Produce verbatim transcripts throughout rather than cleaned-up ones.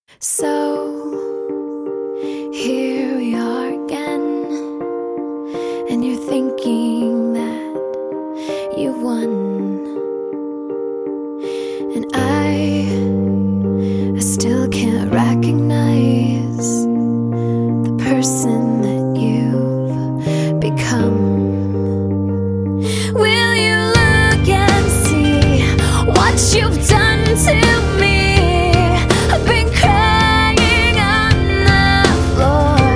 So here we are again, and you're thinking that you won, and I, I still can't recognize the person that you've become. Will you look and see what you've done to me? I've been crying on the floor.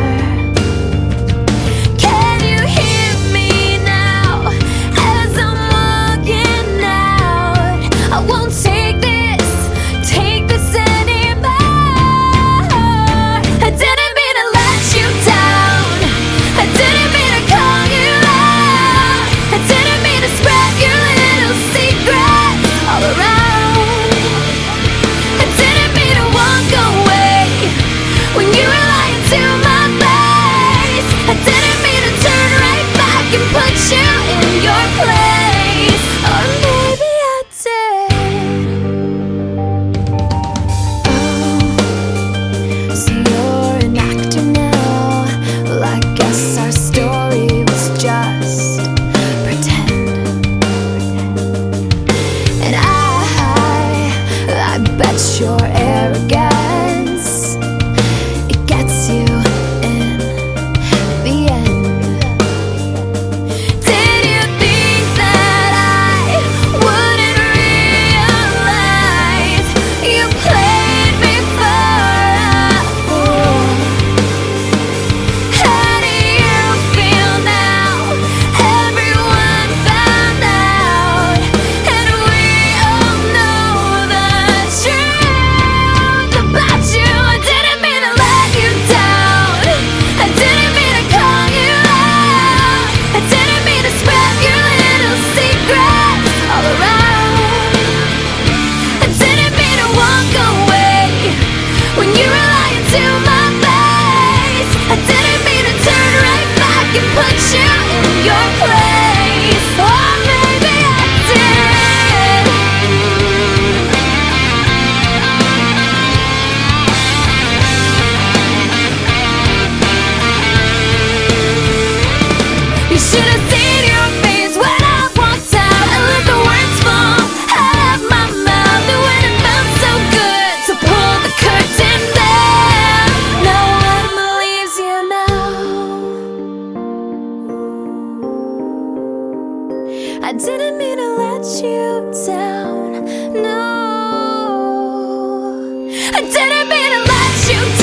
Can you hear me now as I'm walking out? I won't take this, take this anymore. I didn't mean to let you down. I didn't mean to call you out. I didn't mean to spread your little secrets all around. I didn't mean to walk away when you were lying to my face. I didn't mean to turn right back and put you in your place. Or maybe I did. Oh, so you're an actor now. Well, I guess our story was just pretend. And I, I bet your arrogance, it gets you in the end. Did you think that I wouldn't realize you played me for a fool? How do you feel now? Everyone found out, and we all know the truth about you. I didn't mean to let you down. I didn't mean to call you out. I didn't mean to spread your little secrets all around. I didn't mean to walk away when you were lying to my face. I didn't mean to turn right back and put you in your place. Or maybe I did. You should have seen your face when I walked out and let the words fall out of my mouth. And when it felt so good to pull the curtain down, no one believes you now. I didn't mean to let you down. No, I didn't mean to let you down.